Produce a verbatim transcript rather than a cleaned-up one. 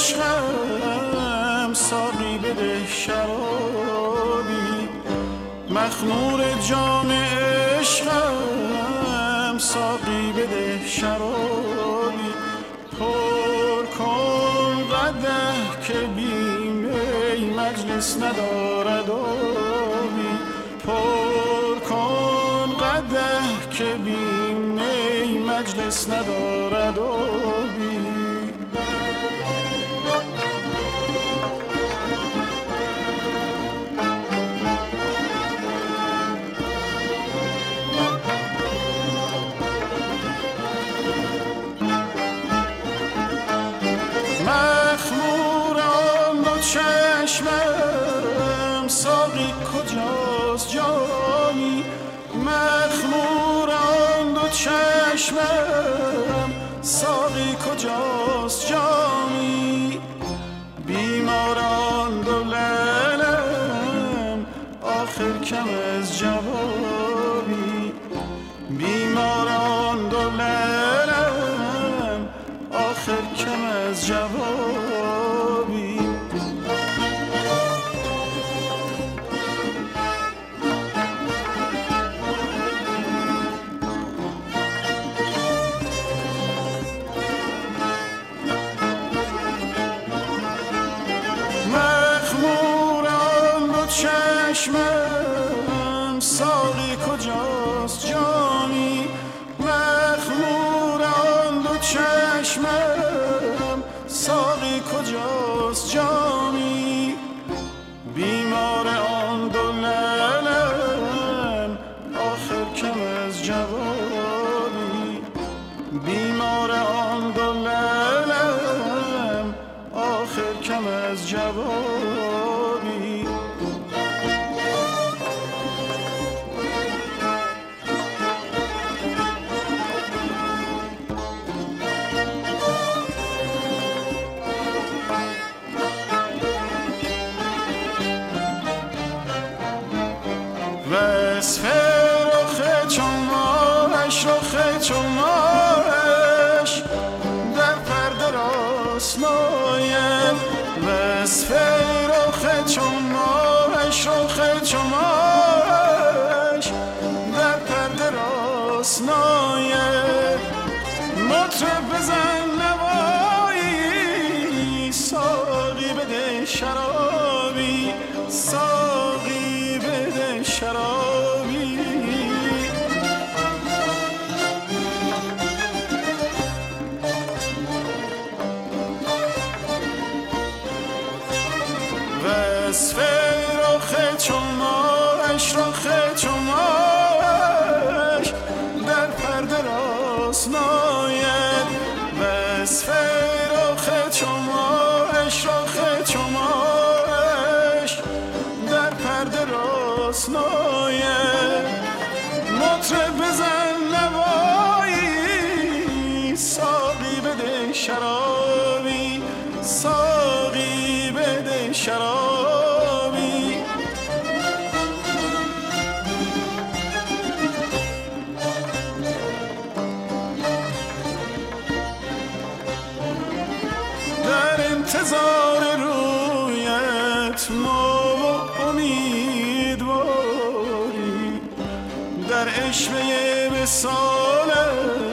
عشقم ساقی بده شرابی، مخمور جام عشقم ساقی بده شرابی، پر کن قدح که بی می مجلس ندارد آبی، پر کن قدح که بی می مجلس ندارد آبی. چشمم ساقی کجاست جامی، مخموران دو چشمم ساقی کجاست جامی، بیماران دو لعلم آخر کم از جوابی، بیماران دو لعلم آخر کم از جوابی. چشمم ساقی کجاست جامی، مخموران دو چشمم ساقی کجاست جامی، بیمار آن دو لعلم آخر کم از جوابی، بیمار آن دو لعلم آخر کم از جوابی. وصف رخ چون ماهش، رخ چون ماهش در پرده راست نایم، وصف رخ چون ماهش، رخ چون ماهش در پرده راست نایم، مطرب بزن نوایی ساقی بده شرابی، ساقی بده شرابی. وصف رخ چون ماهش، رخ چون ماهش در پرده راست ناید، وصف رخ چون ماهش، رخ چون ماهش در پرده راست ناید، مطرب بزن نوایی ساقی بده شرابی، ساقی بده شرابی. در انتظار رویت ما و امیدواری، در عشوه وصالت